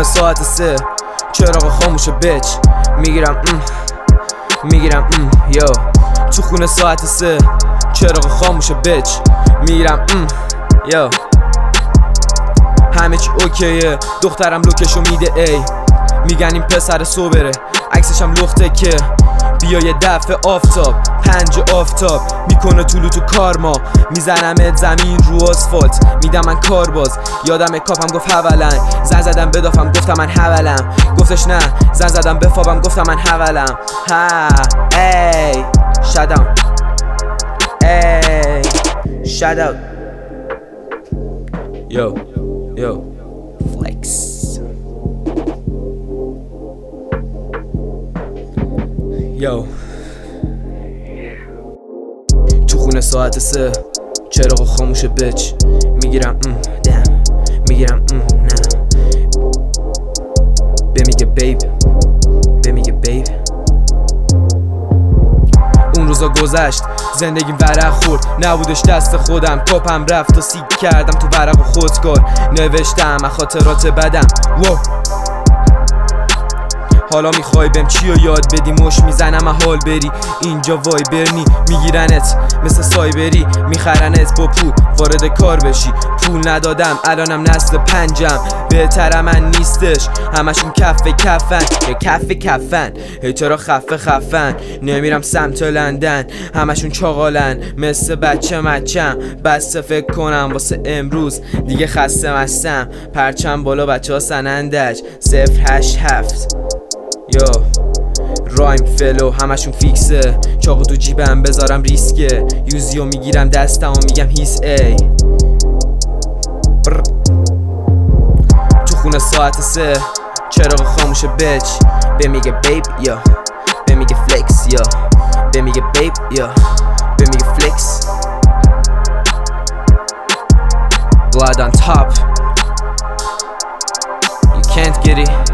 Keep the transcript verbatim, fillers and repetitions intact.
خونه ساعت سه چراغ خاموشه بچ میگیرم ام میگیرم ام یو تو خونه ساعت سه چراغ خاموشه بچ میگیرم ام یو همه چی اوکیه دخترم لوکشو میده ای میگن این پسر سوبره عکسشم لخته که بیا یه دفعه آفتاب پنج آفتاب میکنه طولو تو کارما میزنمت زمین رو آسفالت میدم من کار باز یادم کاپم گفت حولن زن زدم بدافم گفتم من حولم گفتش نه زن زدم بفابم گفتم من حولم ها ای shut down ای shut out yo yo flex yo تو خونه ساعت سه چراغ خاموشه بچ میگیرم ام دم میگیرم ام نه به میگه بیب به میگه بیب اون روزا گذشت زندگیم ورق خورد نبودش دست خودم کاپم رفت و سیک کردم تو ورق و خودکار نوشتم از خاطرات بدم وو حالا میخوای بهم چی رو یاد بدی مش میزنم حال بری اینجا وای برنی میگیرنت مثل سایبری میخرنت با پول وارد کار بشی پول ندادم الانم نسل پنجم بهتر من نیستش همشون کف کفن یا کف کفن هی چرا خفه خفن نمیرم سمت لندن همشون چاقالن مثل بچه مچم بسته فکر کنم واسه امروز دیگه خسته مستم پرچم بالا بچه ها سنندج صفر هشت هفت یا رایم فلو همشون فیکسه چاقو تو جیبم بذارم ریسکه یوزیو میگیرم دستم و میگم هیس ای بر. تو خونه ساعت سه چراغ خاموشه بچ به میگه بیب یا به میگه فلکس یا به میگه بیب یا به میگه فلکس blood on top you can't get it